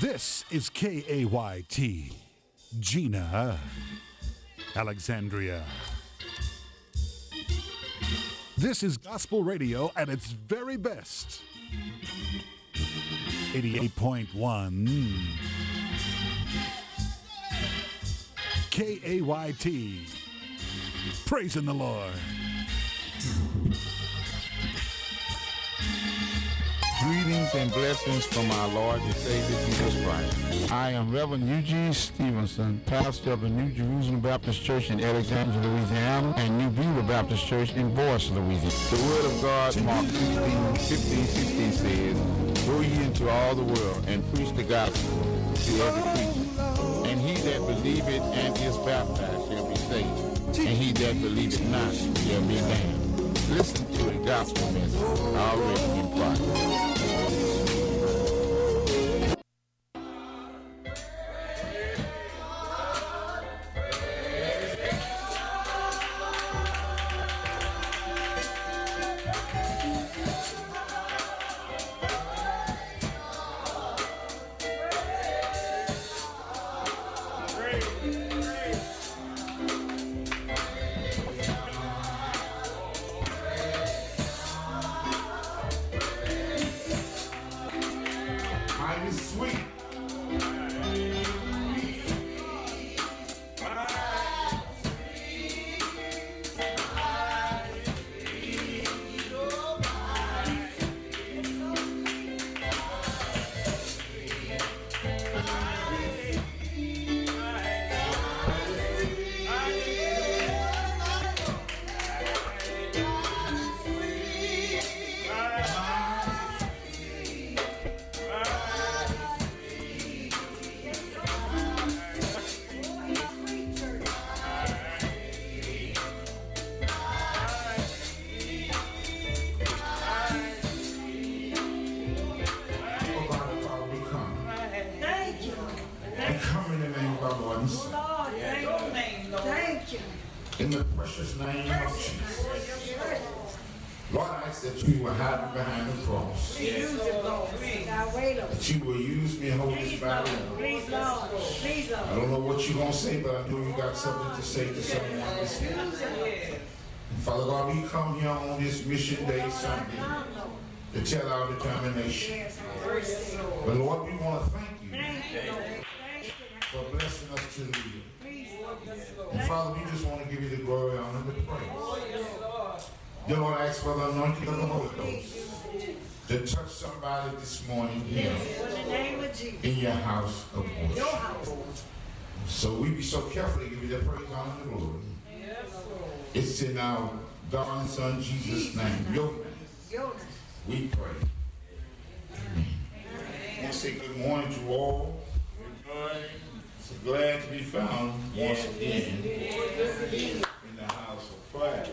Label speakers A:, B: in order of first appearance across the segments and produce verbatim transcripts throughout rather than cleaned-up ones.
A: This is K A Y T, Gina, Alexandria. This is gospel radio at its very best. eighty-eight point one K A Y T, praising the Lord.
B: Greetings and blessings from our Lord and Savior Jesus Christ. I am Reverend Eugene Stevenson, pastor of the New Jerusalem Baptist Church in Alexandria, Louisiana, and New Beulah Baptist Church in Boyce, Louisiana. The Word of God, Mark fifteen, fifteen, sixteen says, "Go ye into all the world and preach the gospel to every creature. And he that believeth and is baptized shall be saved, and he that believeth not shall be damned." Listen to the gospel message already in progress.
C: Something to say to someone this morning. And Father God, we come here on this Mission Day Sunday to tell our determination. But Lord, we want to thank you for blessing us to live. And Father, we just want to give you the glory, honor, and the praise. Dear Lord, I ask for the anointing of the Holy Ghost to touch somebody this morning here in your house of worship. So we be so careful to give you the praise, honor, and the glory. Yes, it's in our darling Son Jesus' name, your name, we pray. Amen. I want to say good morning to all. Good morning. So glad to be found once again in the house of prayer.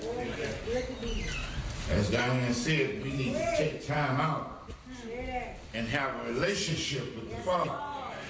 C: As Diane said, we need to take time out and have a relationship with the Father.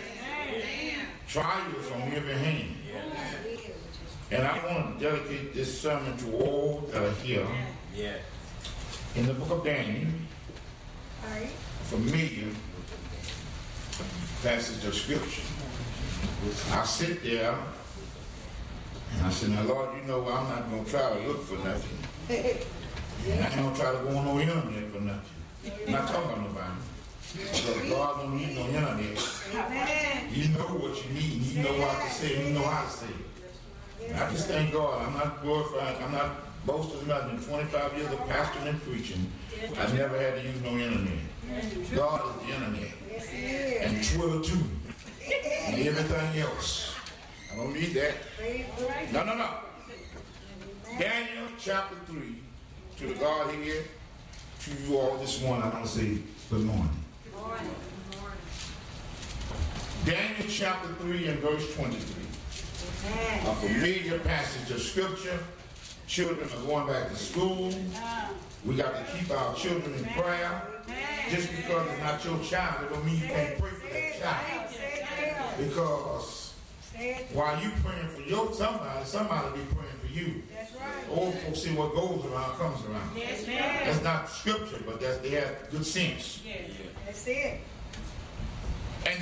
C: Trials on every hand. And I want to dedicate this sermon to all that are here. In the book of Daniel, familiar passage of scripture. I sit there and I said, now Lord, you know I'm not going to try to look for nothing. And I ain't going to try to go on no internet for nothing. I'm not talking about nobody. Because God don't need no internet. Amen. You know what you need. You know what to say. You know how to say it. I just thank God. I'm not glorifying. I'm not boasting about it. In twenty-five years of pastoring and preaching, I never had to use no internet. God is the internet. And Twitter too. And everything else. I don't need that. No, no, no. Daniel chapter three. To the God here, to you all this morning, I want to say good morning. Morning. Daniel chapter three and verse twenty-three. Amen. A familiar passage of scripture. Children are going back to school. We got to keep our children in prayer. Just because it's not your child, it don't mean you can't pray for that child. Because while you praying for your somebody, somebody be praying for you. That's right. Old folks say what goes around comes around. Yes, that's not scripture, but that's, they have good sense. Yes. That's it. And these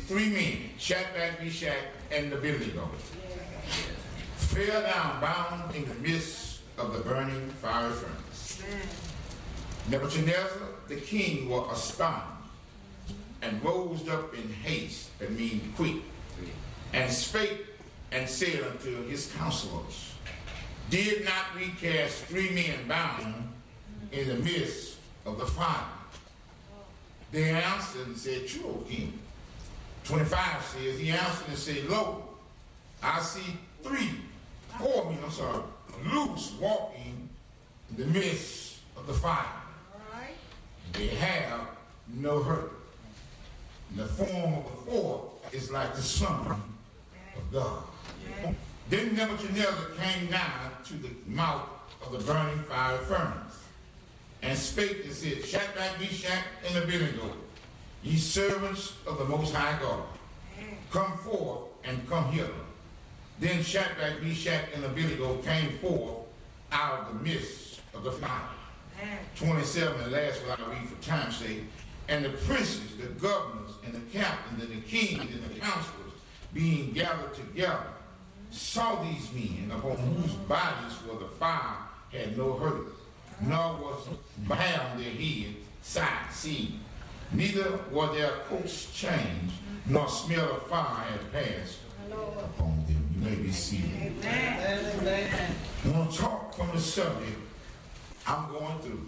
C: three men, Shadrach, Meshach, and Abednego, fell down bound in the midst of the burning fiery furnace. Nebuchadnezzar, the king, was astonished and rose up in haste, that means quick, and spake and said unto his counselors, did not we cast three men bound in the midst of the fire? They answered and said, true, O king. twenty-five says, he answered and said, lo, I see three, four men, I'm sorry, loose walking in the midst of the fire. And they have no hurt. And the form of the fourth is like the Son of God. Then Nebuchadnezzar came down to the mouth of the burning fiery furnace, and spake and said, Shadrach, Meshach, and Abednego, ye servants of the Most High God, come forth and come hither. Then Shadrach, Meshach, and Abednego came forth out of the midst of the fire. twenty-seven, the last one I read for time's sake. And the princes, the governors, and the captains, and the kings, and the counselors, being gathered together, saw these men, upon whose bodies was the fire had no hurt, nor was bound their head, side, seed. Neither were their coats changed, nor smell of fire had passed upon them. You may be seated. Amen. I want to talk from the subject I'm going through.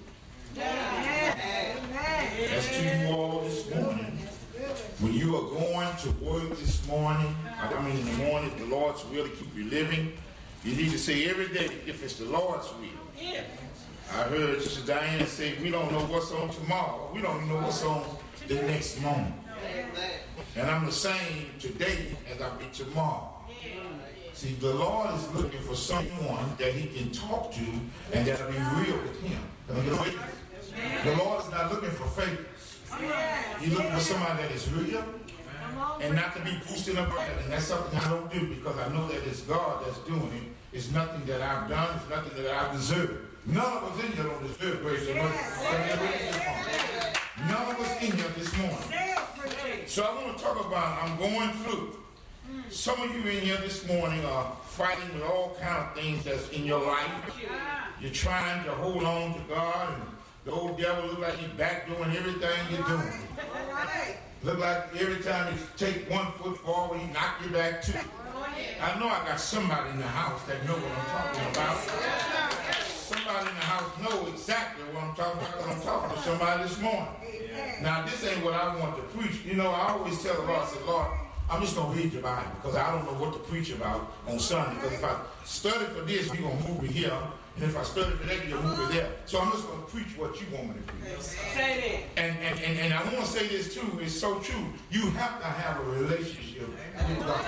C: That's to you all this morning. When you are going to work this morning, I mean in the morning, if the Lord's will to keep you living, you need to say every day, if it's the Lord's will. I heard Sister Diana say, we don't know what's on tomorrow. We don't know what's on the next moment. And I'm the same today as I'll be tomorrow. See, the Lord is looking for someone that he can talk to and that'll be real with him. The Lord is not looking for favors. He's looking for somebody that is real and not to be boosted up. And that's something I don't do because I know that it's God that's doing it. It's nothing that I've done. It's nothing that I've deserved. None of us in here don't deserve grace and mercy. None of us in here this morning. So I want to talk about I'm going through. Some of you in here this morning are fighting with all kinds of things that's in your life. You're trying to hold on to God, and the old devil look like he's back doing everything you're doing. Look like every time you take one foot forward, he knock you back two. I know I got somebody in the house that know what I'm talking about. Somebody in the house know exactly what I'm talking about because I'm talking to somebody this morning. Now, this ain't what I want to preach. You know, I always tell the Lord, I say, Lord, I'm just going to read the Bible because I don't know what to preach about on Sunday. Because if I study for this, you're going to move me here. And if I study for that, you'll move me there. So I'm just going to preach what you want me to preach. Say that. And, and, and, and I want to say this too. It's so true. You have to have a relationship with God.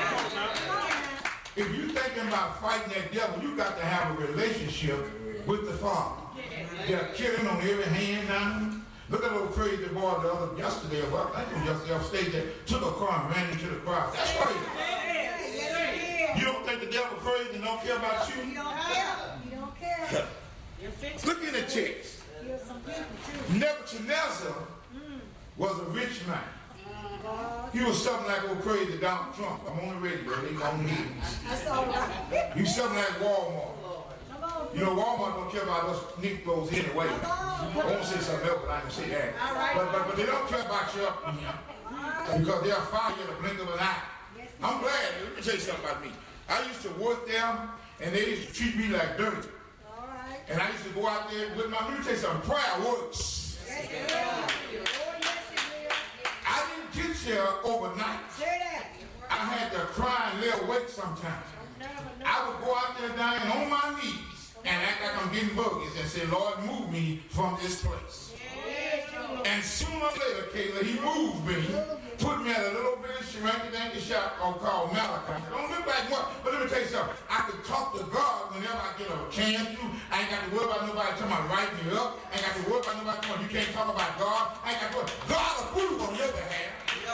C: If you're thinking about fighting that devil, you got to have a relationship with the Father. They're killing on every hand now. Look at that little crazy boy the other yesterday, well, I think it was yesterday off stage that took a car and ran into the crowd. That's crazy. You don't think the devil crazy and don't care about you? You don't care. You don't care. Look in the text. Nebuchadnezzar was a rich man. He was something like old crazy Donald Trump. I'm on the radio. He's on the news. He's something like Walmart. You know, Walmart don't care about us Negroes anyway. I want to say something else, but I didn't say that. But, but, but they don't care about you up in here because they'll fire you in the blink of an eye. I'm glad. Let me tell you something about me. I used to work there, and they used to treat me like dirt. And I used to go out there with my, let me tell you something, prayer works. I didn't get here overnight. I had to cry and lay awake sometimes. I would go out there dying on my knees and act like I'm getting buggies and say, Lord, move me from this place. And sooner or later, Kayla, he moved me, put me at a little bit of shrinky-danky shop called Malachi. Don't look like much, but let me tell you something. I could talk to God whenever I get a chance to. I ain't got to worry about nobody talking about writing me up. I ain't got to worry about nobody talking about you can't talk about God. I ain't got to worry. God will prove on your behalf.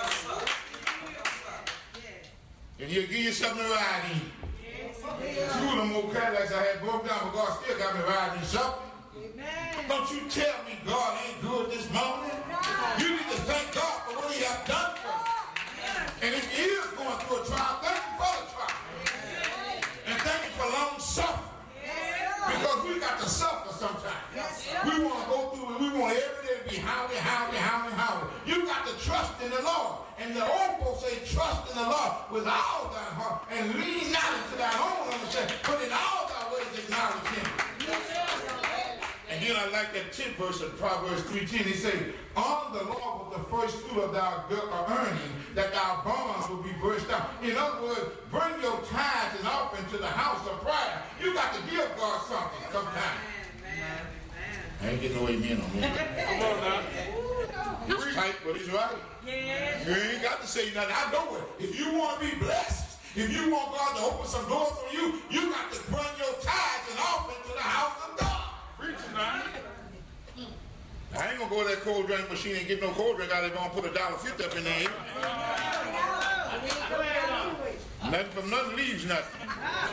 C: And he'll give you something to ride in. Two of them old Cadillacs I had broke down, but God still got me riding something. Amen. Don't you tell me God ain't good this morning. No. You need to thank God for what he has done for you. And if you is going through a trial, thank you for the trial. And thank you for long suffering. Because we got to suffer sometimes. We want to go through it. We want every day to be howling, howling, howling, howling. You got to trust in the Lord. And the old folks say, trust in the Lord with all thy heart and lean not into thy own understanding, but in all thy ways acknowledge him. And then I like that tenth verse of Proverbs three ten. He says, honor the Lord with the first fruit of thy earning, that thy barns will be burst out. In other words, bring your tithes and offering to the house of prayer. You got to give God something sometime. I ain't getting no amen on that. Come on now. He's tight, but he's right. Yes. You ain't got to say nothing. I know it. If you want to be blessed, if you want God to open some doors for you, you got to bring your tithes and offering to the house of God. Preaching now. I ain't gonna go to that cold drink machine and get no cold drink out of it. Gonna put a dollar fifty up in there. Nothing from nothing leaves nothing.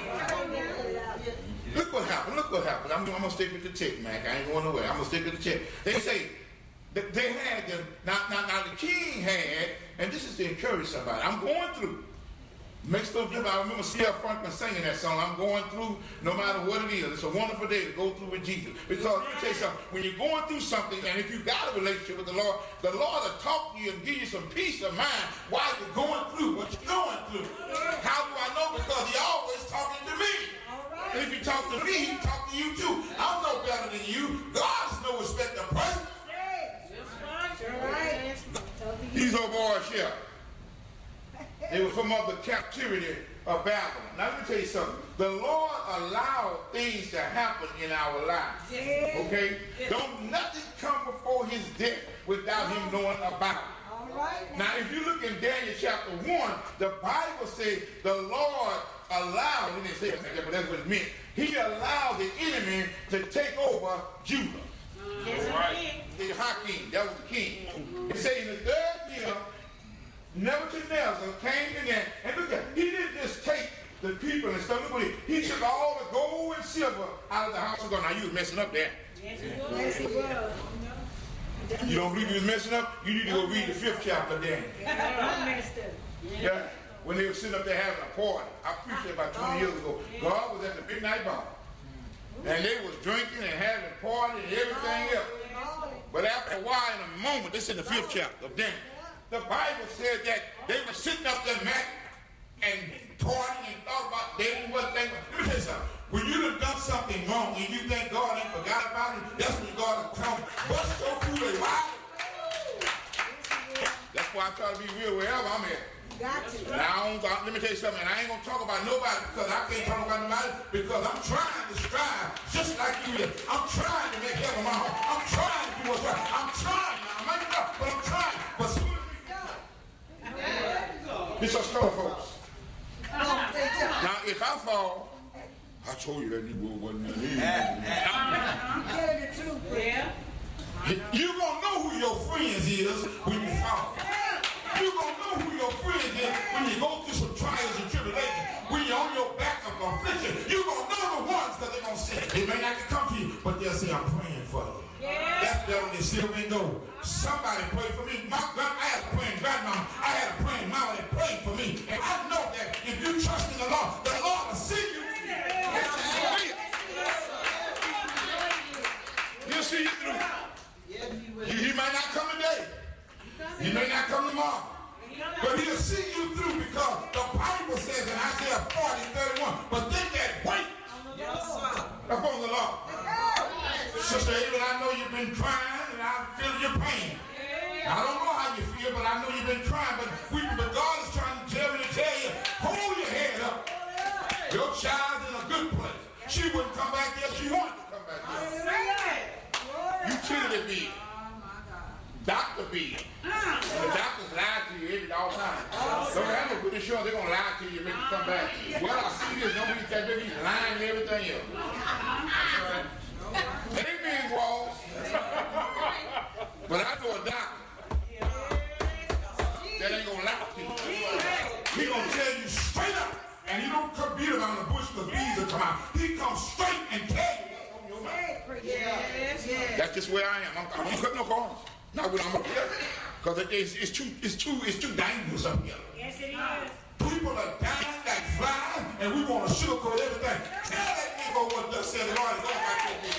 C: Look what happened. Look what happened. I'm, I'm gonna stick with the tick, Mac. I ain't going nowhere. I'm gonna stick with the tick. They say that they had them. Now, now, now the king had, and this is to encourage somebody. I'm going through. Makes no difference. I remember C L Franklin singing that song. I'm going through no matter what it is. It's a wonderful day to go through with Jesus. Because let me tell you something. When you're going through something, and if you got a relationship with the Lord, the Lord will talk to you and give you some peace of mind while you're going through what you're going through. How do I know? Because He's always talking to me. And if He talks to me, He talks to you too. I'm no better than you. God is no respect of person. These old boys here. They were from of the captivity of Babylon. Now let me tell you something. The Lord allowed things to happen in our lives. Okay? Don't nothing come before his death without him knowing about it. All right. Now if you look in Daniel chapter one, the Bible says the Lord allowed, he didn't say it like that, but that's what it meant. He allowed the enemy to take over Judah. Yes, all right. The Hakim, that was the king. It said in the third year, Nebuchadnezzar came in there, and look at, he didn't just take the people and stuff. Look at it. He took all the gold and silver out of the house of God. Now you was messing up there. Yes, he was. Yes, he was. You don't believe he was messing up? You need to go read the fifth chapter then. Yeah. When they were sitting up there having a party. I preached it about twenty years ago. God was at the midnight bar. And they was drinking and having a party and everything else. But after a while, in a moment, this is in the fifth chapter of Daniel. The Bible said that they were sitting up there, Mac, and partying and thought about dating what they were. Let me tell you something. When you done done something wrong and you think God ain't forgot about it, that's when God will come bust your food and wild. That's why I try to be real wherever I'm at. Got to. Now, I don't, let me tell you something. I ain't going to talk about nobody because I can't talk about nobody because I'm trying to strive just like you is. I'm trying to make heaven my home. I'm trying to do what's right. I'm trying. I might not, but I'm trying. But soon as we go. This is story, folks. Now, if I fall, I told you that Negro wasn't in here. You're going to know who your friends is when you fall. You're going to know who your friends is when you go through some trials and tribulations. When you're on your back of affliction, you're going to know the ones because they're going to say, they may not come to you, but they'll say, I'm praying for you. Yeah. That's better than silver and gold. Somebody prayed for me. My God, I had a praying grandmama. I had a praying mama that prayed for me. And I know that if you trust in the Lord, the Lord will see you. Yes, He'll see you through. You, he might not come today. He may not come tomorrow. But he'll see you through because the Bible says in Isaiah forty, thirty-one, but they that wait upon the Lord. Sister Ava, I know you've been crying and I feel your pain. I don't know how you feel, but I know you've been crying. But, we, but God is trying to tell me to tell you, hold your head up. Your child's in a good place. She wouldn't come back there if she wanted to come back there. Utility bill. Doctor bill. The doctors lie to you every all the time. Don't have no pretty sure they're going to lie to you and make you come back. Well, I see this. Don't be that he's lying and everything else. Amen, Walls. But I know a doctor that ain't going to lie to you. He's going to tell you straight up. And he don't come beat around the bush because bees will come out. He comes straight and tell you. Yes, yes. That's just where I am. I'm, I'm going to cut no corners. Not when I'm up here. Because it, it's, it's, too, it's, too, it's too dangerous up here.
D: Yes, it is.
C: People are dying like flies, and we want to sugarcoat everything. Tell that nigga what thus said the Lord is going back to you.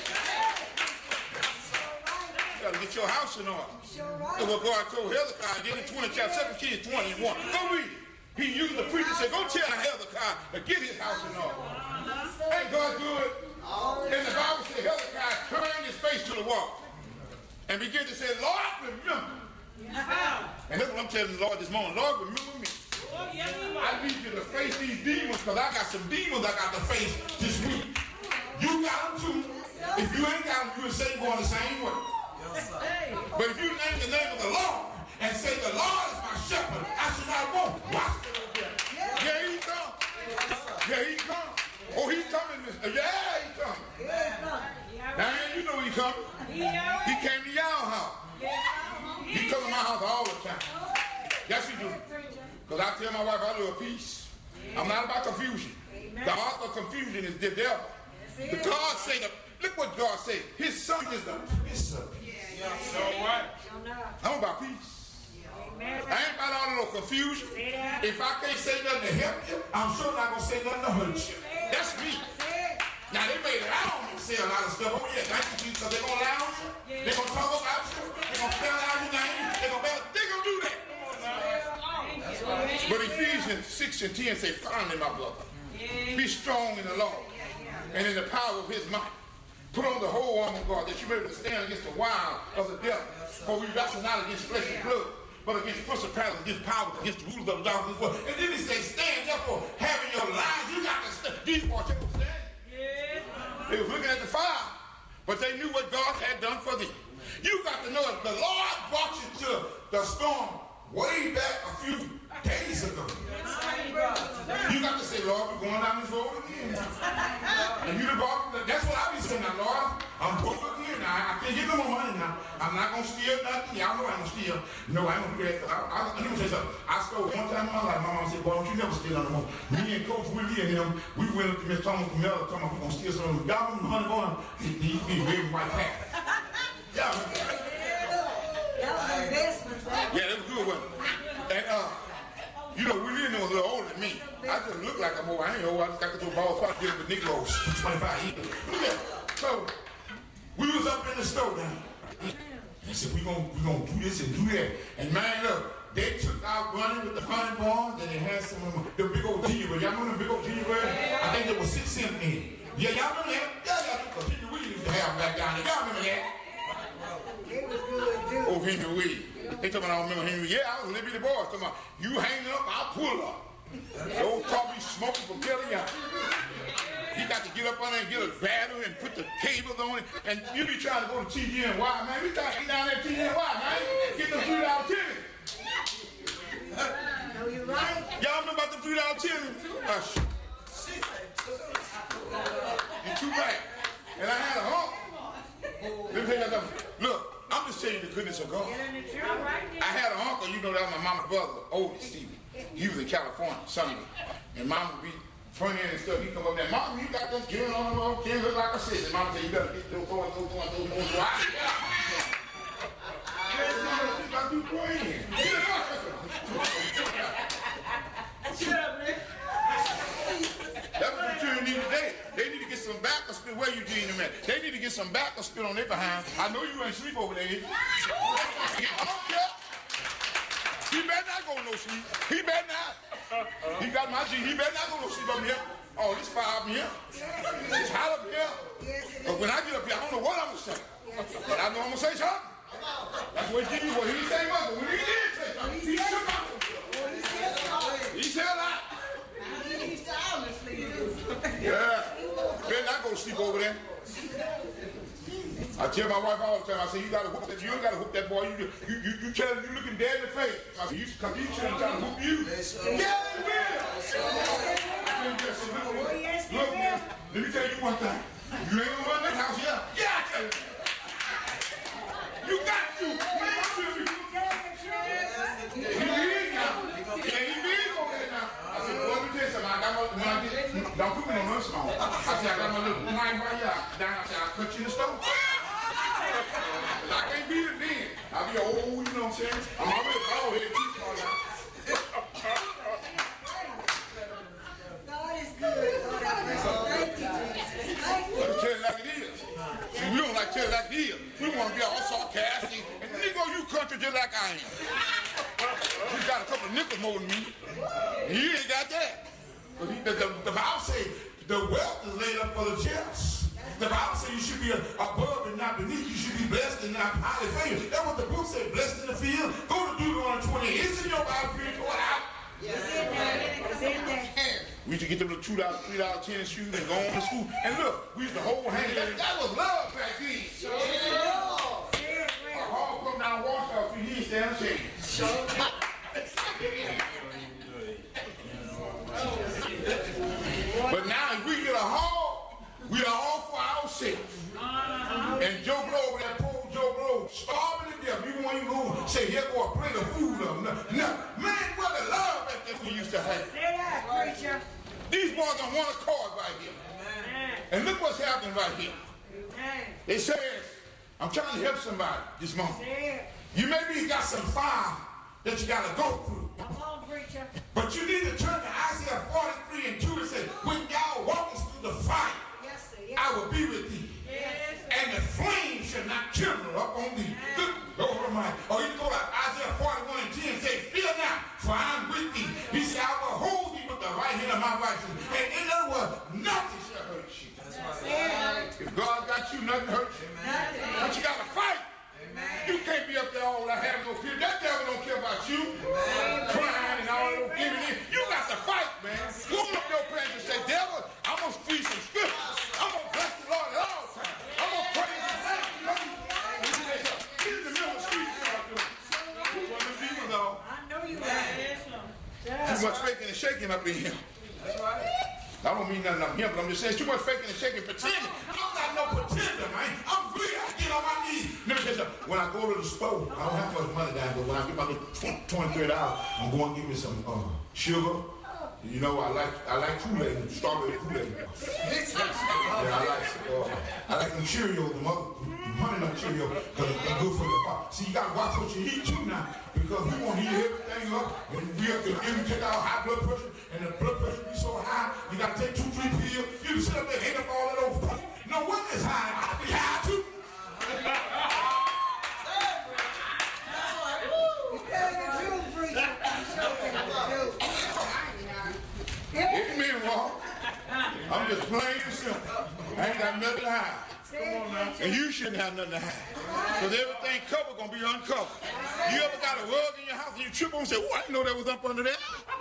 C: You got to get your house in order. That's what God told Hezekiah. Then in twenty chapter seven, Kings twenty-one. Go read it. He used the preacher and said, go tell Hezekiah to get his house in order. Ain't God good? And the Bible said Hezekiah turned his face to the wall and began to say, Lord, remember. And that's what I'm telling the Lord this morning. Lord, remember me. I need you to face these demons because I got some demons I got to face this week. You got them too. If you ain't got them, you and Satan going the same way. But if you name the name of the Lord and say, the Lord is my shepherd, I should not want. Watch it over there. Yeah, he come. Yeah, he come. Oh, he's coming. Yeah, he coming. Now, you know he coming. He came to y'all house. He come to my house all the time. Yes, he do. Because I tell my wife I live peace. I'm not about confusion. The author of confusion is the devil. The God say, the, look what God said. His son is the Prince of Peace. So what? I'm about peace. I ain't about all of no confusion. If I can't say nothing to help you, I'm sure not going to say nothing to hurt you. That's me. Now, they may lie on me and say a lot of stuff. Oh, yeah, thank you, Jesus, because they're going to lie on you. They're going to talk about you. They're going to spell out your name. They're going to they're gonna do that. But Ephesians six and ten say, finally, my brother, be strong in the Lord and in the power of his might. Put on the whole armor of God that you may be able to stand against the wiles of the devil. For we wrestle not against flesh and blood, but against principalities, against powers, against the rulers of the darkness of this world. And then he says, stand therefore, having your lives, you got to stand. These boys stand. They were looking at the fire, but they knew what God had done for them. You got to know that the Lord brought you to the storm way back a few days ago. You got to say, Lord, we're going down this road again. And you the God, that's what I be saying now, Lord. I'm going again now. I can't get no more money now. I'm not going to steal nothing. Y'all know I'm going to steal. No, I ain't going to do that. I, I, let me tell you something. I stole one time in my life. My mom said, boy, don't you never steal no more. Me and Coach Willie and him, we went up to Miss Thomas Camilla talking about we're going to steal some of them. Y'all remember honey going? He used to be red and white hat. Y'all remember that? Yeah, that was good one. And uh, you know, we really know a little older than me. I just look like I'm old. I ain't old. I just got to do ball spot dealing with Negroes. twenty-five years. Look at that. So we was up in the store down. And I said, we gonna we gonna do this and do that. And man, look, they took out running with the honey bars, and they had some of them, the big old gingerbread. Y'all remember the big old gingerbread? I think there was six cents in it. Yeah, y'all remember that? Yeah, y'all remember Henry Weed used to have back down there. Y'all remember that? It was good too. Oh, Henry Weed. They talking about I don't remember Henry. Yeah, I was living the boys. Talking about you hang up, I'll pull up. Don't call me smoking from Kelly Young. You got to get up on there and get a battery and put the cables on it. And you be trying to go to T G N Y, man. We trying to get down there at T G N Y, man. Get them three dollar chili. No, you're right. Y'all know about the three dollar chili? Uh, and two back. And I had a hump. Let me tell you something. Look. I'm just telling you the goodness of God. I had an uncle, you know, that was my mama's brother, oldest Stevie. He was in California, Sunday. And mama would be funny and stuff. He'd come up there, Mama, you got this gear on, on, can't look like a sis. And mama said, you better get those going, those going, those going, those going. You got to go in. Shut up, man. That's what the children need today. They need to get some back or spit. Where you getting them at? They need to get some back or spit on their behind. I know you ain't sleep over there. I don't care. He better not go no sleep. He better not. He got my G. He better not go no sleep up here. Oh, this fire up here. It's hot up here. But when I get up here, I don't know what I'm going to say. But I know I'm going to say something. That's what he did. What he say was, but when he did say something, he shook up. He said a lot. Yeah. Better not go sleep over there. I tell my wife all the time, I say, you gotta hook that, you don't gotta hook that boy. You you you, you tell him you looking dead in the face. I say, you should come, you shouldn't try to hook you. Yeah, they will. Look, man, let me tell you one thing. You ain't gonna run that house, yeah? Yeah, I tell you. You got to. Man, I'm serious. He big now. Yeah, he big over there now. I said, boy, let me tell you something. I got my, when I get, don't put me on lunch on. I said, I got my little knife right here. Down, I said, I'll cut you in the stove. I can't beat it then. I'll be old, you know what I'm saying? I'm already bald headed.
D: God is good. God, I praise you. Thank you, Jesus. Thank you.
C: Let me tell you like it is. See, we don't like to tell it like it is. We want to be all sarcastic. And nigga, you country just like I am. You got a couple of nickels more than me. And you ain't got that. But he, the, the, the Bible says the wealth is laid up for the just. The Bible says you should be above and not beneath. You should be blessed and not highly favored. That's what the book said. Blessed in the field. Go to Deuteronomy twenty. It's in your Bible for you to go out.
D: Yes, it's in there. It's in there.
C: We used to get them little two dollar, three dollar tennis shoes and go on to school. And look, we used to hold hands. That, that was love back then.
D: Sure. Sure.
C: A hog come down Warsaw, you didn't stand a chance.
D: Sure.
C: But now if we get a hog, we are all for ourselves. And Joe Blow over there, poor Joe Blow, starving to death. Even when you go say, here go a plate of food up. No, no. Man, what a love back then we used to have.
D: Say that, preacher.
C: These boys on one accord right here.
D: Amen.
C: And look what's happening right here.
D: Amen.
C: It says, I'm trying to help somebody this morning. You maybe got some fire that you got to go through.
D: Come on, preacher.
C: But you need to turn to Isaiah forty-three and two and say, when y'all walking through the fire,
D: Yes, sir. Yes.
C: I will be with thee.
D: Yes, sir.
C: And the flame shall not kindle up on thee. Good Lord Almighty. Or you can go to Isaiah forty-one and ten and say, fear not, for I am with thee. He said, I will hold thee with the right hand of my righteousness. And in other words, nothing shall hurt you. If God got you, nothing hurts you. But you got to fight. You can't be up there all that having no fear. That devil don't care about you. Crying and all those giving in. You got to fight, man. Open up your pants and say, devil, I'm going to squeeze some scriptures. I'm going to bless the Lord at all times. I'm going to praise his name. Get in the middle of the street. Which one of them demons, though?
D: I know you are.
C: Too much faking and shaking up in here.
D: That's right.
C: I don't mean nothing up here, but I'm just saying too much faking and shaking, pretending. I'm not no pretender, man. I'm real. I get on my knees. Let me tell you something. When I go to the store, I don't have much money down, but when I get my little twenty, thirty dollars, I'm going to give me some uh, sugar. You know, I like I like Kool-Aid, strawberry Kool-Aid. Yeah, I like uh, I like them Cheerios, the mother, honey nut Cheerios, because they're good for the heart. See, you got to watch what you eat too now, because we want to heat everything up, and we have to give take out high blood pressure, and the blood pressure be so high, you got to take two, three pills. You can sit up there and hang up all of those fucking. No one is high. I'll be high too. It mean wrong. I'm just plain and simple. I ain't got nothing to hide. Come on now. And you shouldn't have nothing to hide. Because everything covered gonna be uncovered. You ever got a rug in your house and you trip on and say, oh, I didn't know that was up under there?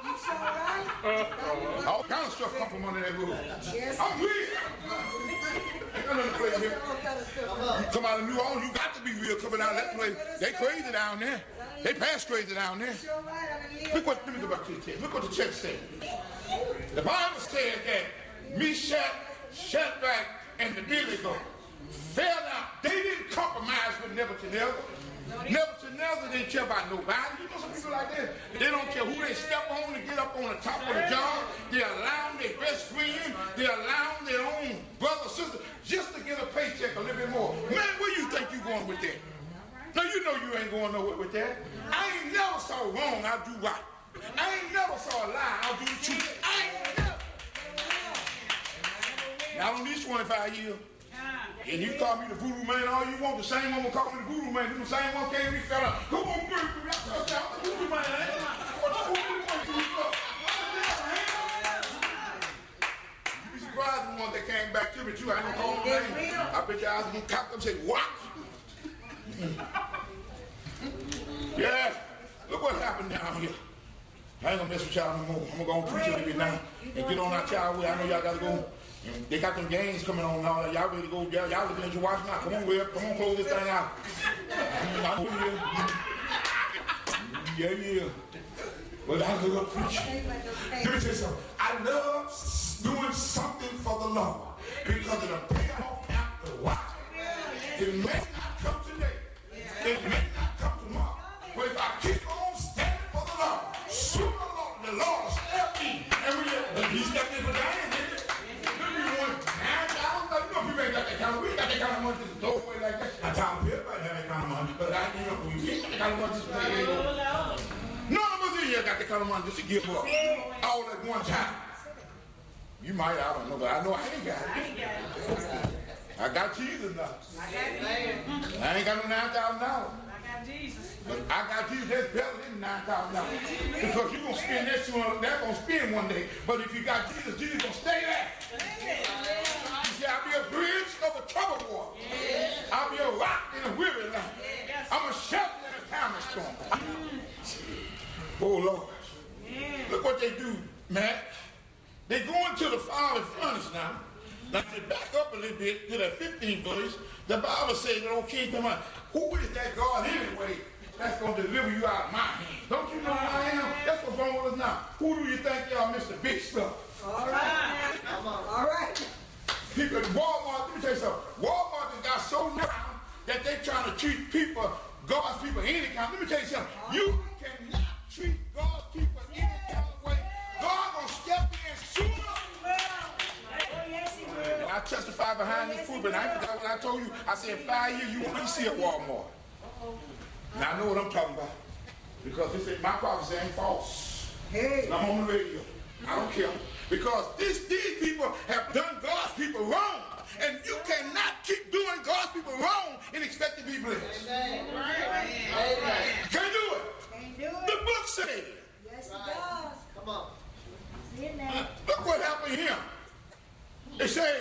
C: All kind of stuff come from under that rug. I'm real. Ain't nothing to play with. You come out of New Orleans, you got to be real coming out of that place. They crazy down there. They pass crazy down there. Look what, let me go back to the text. Look what the text said. The Bible says that Meshach, Shadrach, and Abednego fell out. They didn't compromise with Nebuchadnezzar. Nebuchadnezzar didn't care about nobody. You know some people like that? They don't care who they step on to get up on the top of the job. They allow their best friend. They allow their own brother, sister, just to get a paycheck a little bit more. Man, where you think you going with that? No, you know you ain't going nowhere with that. I ain't never saw wrong, I do right. I ain't never saw a lie, I'll do the truth. I ain't never. Not on these twenty-five years. And you call me the voodoo man all you want. The same one will call me the voodoo man. The same one came to me and fell out. Come on, baby. I'm the voodoo man. What the voodoo man do? You be surprised the one that came back to me too. I ain't gonna call him name. I bet your eyes get cocked up and say, what? Yeah. Look what happened down here. I ain't gonna mess with y'all no more. I'm gonna go on preach a little bit now and get on our child way. I know y'all gotta go. And they got them games coming on now. Y'all ready to go? Y'all, y'all looking at your watch now. Come on, Will. Come on, close this thing out. I know you. Yeah, yeah. Well, I love preaching. Let me tell you something. I love doing something for the Lord because it'll pay off after a while. It may not come today. It may not come tomorrow. But if I keep on standing for the Lord, sooner or later, the Lord will step in. And we, he stepped in for Diane, didn't he? People ain't got that kind of, we got that that kind of money just to throw away like that. I tell everybody have that kind of money, but I you know, we ain't got that kind of money just to take it. None of us in here got that kind of money just to give up all at one time. You might, I don't know, but I know I ain't got it. I ain't got it. I got Jesus now. I got Jesus. I ain't got no nine thousand dollars. I got Jesus. But I got Jesus, that's better than nine thousand dollars. Because you're going to spend that soon, that's going to spend one day. But if you got Jesus, Jesus going to stay there. You see, I'll be a bridge over troubled water. I'll be a rock in a weary land. I'm a shelter in a time of storm. Oh, Lord. Look what they do, Matt. They go into the fiery furnace now. Now, if you back up a little bit to that fifteenth verse, the Bible says, "Oh, King, come on, who is that God anyway that's going to deliver you out of my hand? Don't you know who I am? That's what's wrong with us now. Who do you think y'all, Mister Big Stuff?"
D: All right. Come on. All right.
C: People at Walmart, let me tell you something. Walmart has got so now that they're trying to treat people, God's people, any kind. Let me tell you something. You cannot treat God's people any kind of way. God going to step in sooner. And I testify behind this pulpit, and I forgot what I told you. I said, five years, you won't even see a Walmart. And I know what I'm talking about. Because this ain't, my prophecy ain't false. Hey. And I'm on the radio. I don't care. Because this, these people have done God's people wrong. And you cannot keep doing God's people wrong and expect to be blessed. Amen. Amen. Can't do it. Can't do it. The book says.
D: Yes, it does. Come on.
C: Uh, look what happened here. They say,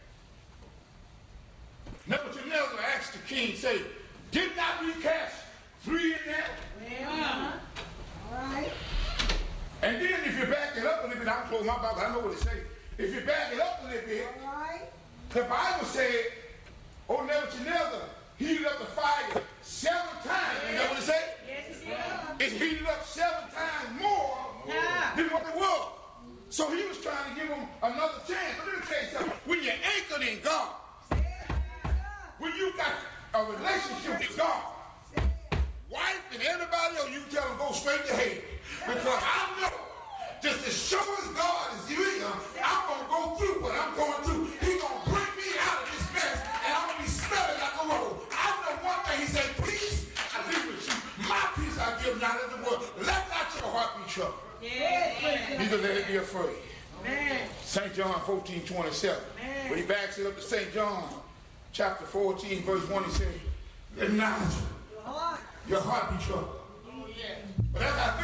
C: Nebuchadnezzar asked the king, say, did not we cast three in there?
D: Yeah. All right.
C: And then if you back it up a little bit, I'll close my Bible, I know what it says. If you back it up a little bit, all right. The Bible said, oh, Nebuchadnezzar heated up the fire seven times. You know what it said? Yes, it did. It heated up seven times more yeah. than what it was. So he was trying to give him another chance. But let me tell you something. When you're anchored in God, when you got a relationship with God, wife and everybody else, you tell them go straight to hell. Because I know, just as sure as God is real, I'm going to go through what I'm going through. He's going to bring me out of this mess, and I'm going to be smelling like a roll. I know one thing. He said, peace I leave with you. My peace I give not in the world. Let not your heart be troubled. Yeah. Neither let it be afraid. Saint John fourteen twenty-seven. When he backs it up to Saint John chapter fourteen, verse one, he says, let not your heart be troubled. But as I